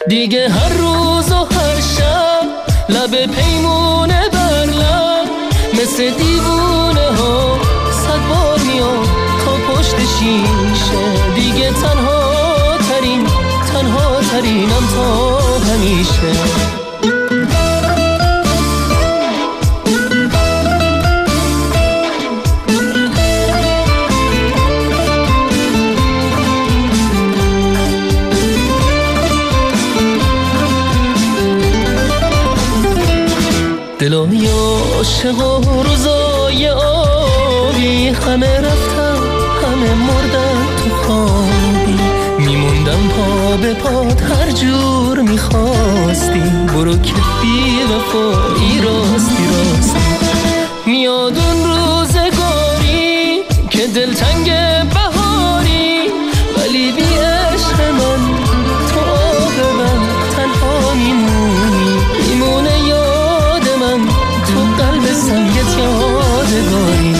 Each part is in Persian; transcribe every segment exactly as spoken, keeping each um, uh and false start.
دیگه هر روز و هر شب لب پیمونه بر لب، مثل دیوونه ها صد بار میام تا پشت شیشه. دیگه تنها ترین تنها ترینم تا همیشه. دلای عاشق و روزای آبی، همه رفتن همه مردن تو خوابی. میموندم پا به پات هر جور میخواستی، برو که بی وفایی راستی راستی. میاد اون روزگاری که دلتنگ بهاری، ولی بی عشق من تو آب من تنها میمونی. میمونه یاد من تو قلب سنگت یادگاری.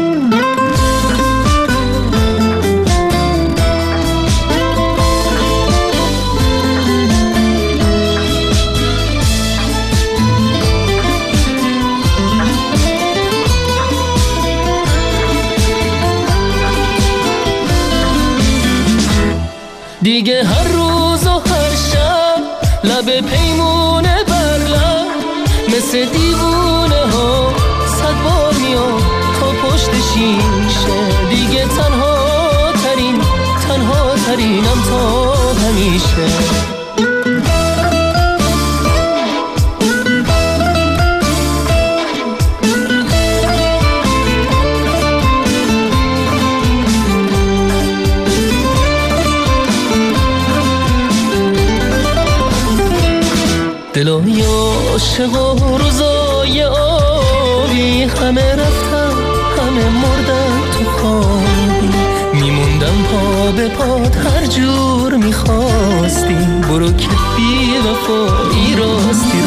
دیگه هر روز و هر شب لب پیمونه بر لب، مثل دیوونه ها صد بار میام تا پشت شیشه. دیگه تنها ترین تنها ترینم تا همیشه. دلای عاشق و روزای آبی، همه رفتن همه مردن تو خوابی. میموندم پا به پات هر جور میخواستی، برو که بی وفایی راستی